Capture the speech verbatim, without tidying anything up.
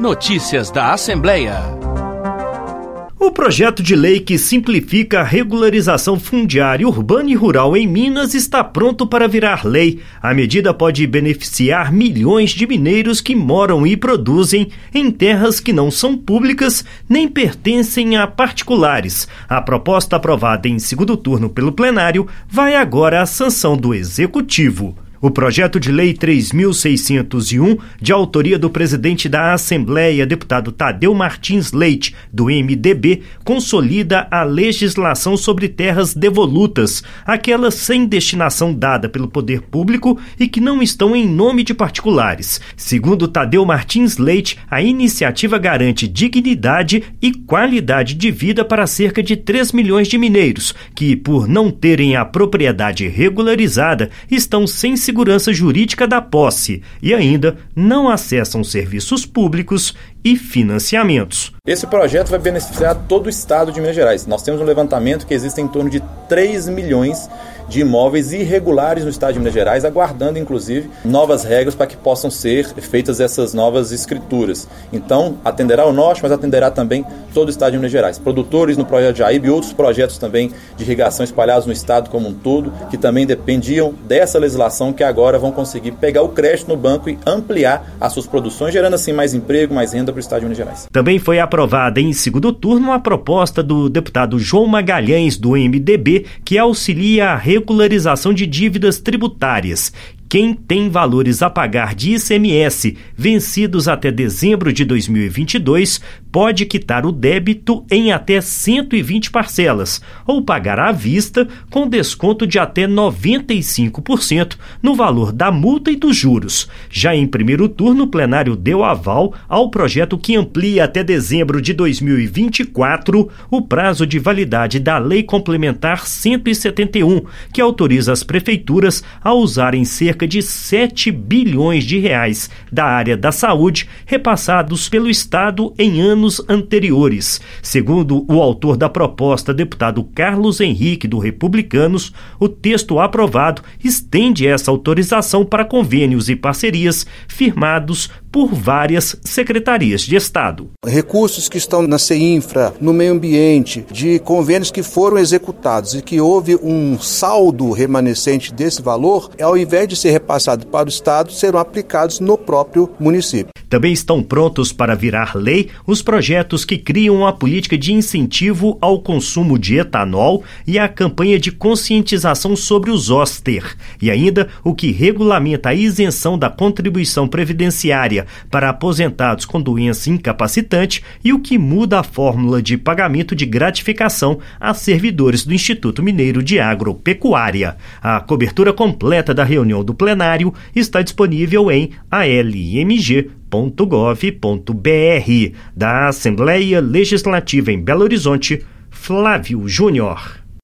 Notícias da Assembleia. O projeto de lei que simplifica a regularização fundiária urbana e rural em Minas está pronto para virar lei. A medida pode beneficiar milhões de mineiros que moram e produzem em terras que não são públicas nem pertencem a particulares. A proposta aprovada em segundo turno pelo plenário vai agora à sanção do Executivo. O projeto de lei três mil seiscentos e um, de autoria do presidente da Assembleia, deputado Tadeu Martins Leite, do M D B, consolida a legislação sobre terras devolutas, aquelas sem destinação dada pelo poder público e que não estão em nome de particulares. Segundo Tadeu Martins Leite, a iniciativa garante dignidade e qualidade de vida para cerca de três milhões de mineiros, que, por não terem a propriedade regularizada, estão sem segurança segurança jurídica da posse e ainda não acessam serviços públicos e financiamentos. Esse projeto vai beneficiar todo o estado de Minas Gerais. Nós temos um levantamento que existe em torno de três milhões de imóveis irregulares no estado de Minas Gerais, aguardando inclusive novas regras para que possam ser feitas essas novas escrituras. Então, atenderá o norte, mas atenderá também todo o estado de Minas Gerais. Produtores no projeto Jaíbe e outros projetos também de irrigação espalhados no estado como um todo, que também dependiam dessa legislação, que agora vão conseguir pegar o crédito no banco e ampliar as suas produções, gerando assim mais emprego, mais renda para o estado de Minas Gerais. Também foi aprovada em segundo turno a proposta do deputado João Magalhães, do M D B, que auxilia a regularização de dívidas tributárias. Quem tem valores a pagar de I C M S vencidos até dezembro de dois mil e vinte e dois pode quitar o débito em até cento e vinte parcelas ou pagar à vista com desconto de até noventa e cinco por cento no valor da multa e dos juros. Já em primeiro turno, o plenário deu aval ao projeto que amplia até dezembro de dois mil e vinte e quatro o prazo de validade da Lei Complementar cento e setenta e um, que autoriza as prefeituras a usarem cerca de sete bilhões de reais da área da saúde repassados pelo Estado em anos anteriores. Segundo o autor da proposta, deputado Carlos Henrique, do Republicanos, o texto aprovado estende essa autorização para convênios e parcerias firmados por várias secretarias de Estado. Recursos que estão na CEINFRA, no meio ambiente, de convênios que foram executados e que houve um saldo remanescente desse valor, ao invés de ser repassado para o Estado, serão aplicados no próprio município. Também estão prontos para virar lei os projetos que criam a política de incentivo ao consumo de etanol e a campanha de conscientização sobre o zoster, e ainda o que regulamenta a isenção da contribuição previdenciária para aposentados com doença incapacitante e o que muda a fórmula de pagamento de gratificação a servidores do Instituto Mineiro de Agropecuária. A cobertura completa da reunião do plenário está disponível em a l m g ponto gov ponto b r. Da Assembleia Legislativa em Belo Horizonte, Flávio Júnior.